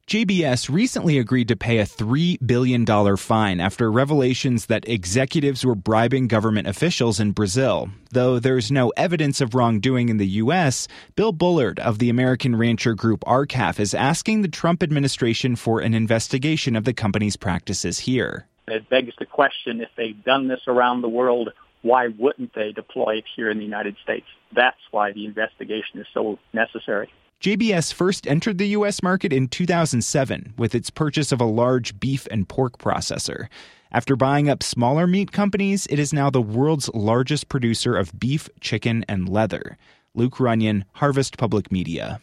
JBS recently agreed to pay a $3 billion fine after revelations that executives were bribing government officials in Brazil. Though there's no evidence of wrongdoing in the U.S., Bill Bullard of the American rancher group ARCAF is asking the Trump administration for an investigation of the company's practices here. It begs the question, if they've done this around the world, why wouldn't they deploy it here in the United States? That's why the investigation is so necessary. JBS first entered the U.S. market in 2007 with its purchase of a large beef and pork processor. After buying up smaller meat companies, it is now the world's largest producer of beef, chicken, and leather. Luke Runyon, Harvest Public Media.